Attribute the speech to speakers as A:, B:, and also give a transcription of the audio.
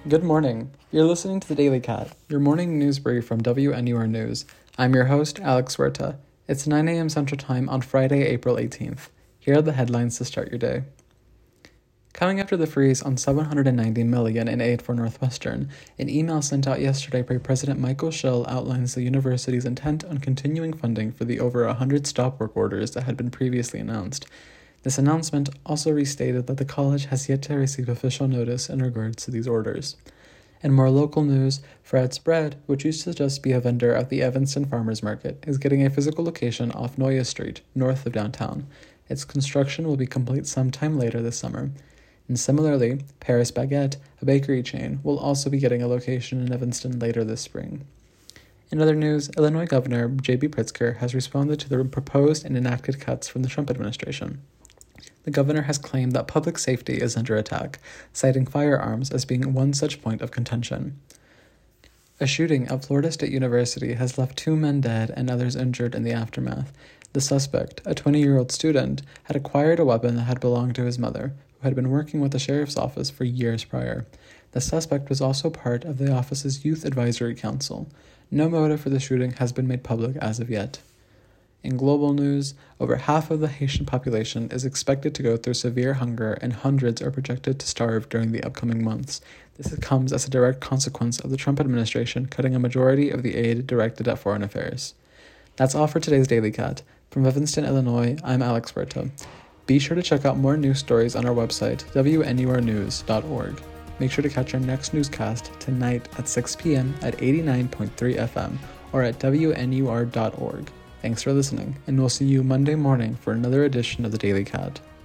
A: Good morning. You're listening to the Daily Cat, your morning news brief from WNUR News. I'm your host, Alex Huerta. It's 9 a.m. Central Time on Friday, April 18th. Here are the headlines to start your day. Coming after the freeze on $790 million in aid for Northwestern, an email sent out yesterday by President Michael Schill outlines the university's intent on continuing funding for the over 100 stop work orders that had been previously announced. This announcement also restated that the college has yet to receive official notice in regards to these orders. In more local news, Fred's Bread, which used to just be a vendor at the Evanston Farmers Market, is getting a physical location off Noya Street, north of downtown. Its construction will be complete sometime later this summer. And similarly, Paris Baguette, a bakery chain, will also be getting a location in Evanston later this spring. In other news, Illinois Governor J.B. Pritzker has responded to the proposed and enacted cuts from the Trump administration. The governor has claimed that public safety is under attack, citing firearms as being one such point of contention. A shooting at Florida State University has left 2 men dead and others injured in the aftermath. The suspect, a 20-year-old student, had acquired a weapon that had belonged to his mother, who had been working with the sheriff's office for years prior. The suspect was also part of the office's Youth Advisory Council. No motive for the shooting has been made public as of yet. In global news, over half of the Haitian population is expected to go through severe hunger and hundreds are projected to starve during the upcoming months. This comes as a direct consequence of the Trump administration cutting a majority of the aid directed at foreign affairs. That's all for today's Daily Cat. From Evanston, Illinois, I'm Alex Huerta. Be sure to check out more news stories on our website, WNURnews.org. Make sure to catch our next newscast tonight at 6 p.m. at 89.3 FM or at WNUR.org. Thanks for listening, and we'll see you Monday morning for another edition of the Daily Cat.